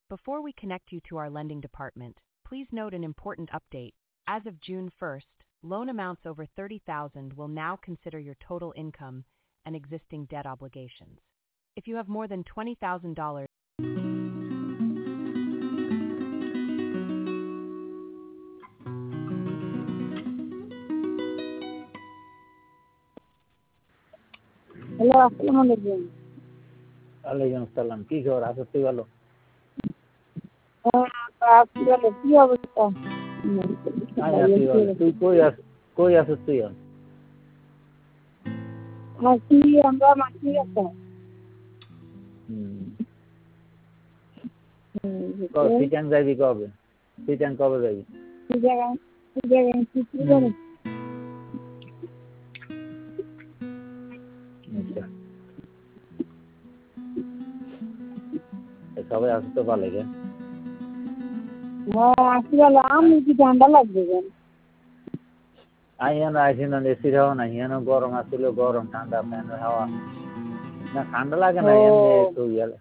Before we connect you to our lending department, please note an important update. As of June 1st, loan amounts over $30,000 will now consider your total income and existing debt obligations. If you have more than $20,000, hello, আসসালামু আলাইকুম। ওয়ালাইকুম আসসালাম। কি খবর? আছো তুই ভালো? আছি ভালো। কি অবস্থা? তুই কই আছিস তুই? আছি আমরা মাঠে আছি। সিটাং যাবি কবে? সিটাং কবে যাবি? কি জায়গায় কি করে? সবাই আসতে তো ভালো লাগে। আসি ভালো। আমি কি ঠান্ডা লাগবে কেন? আইয়ানো আইসি না এসির হাওয়া না, হিয়ানো গরম আসছিল, গরম ঠান্ডা ফ্যানের হাওয়া না, ঠান্ডা লাগে না এমনি একটু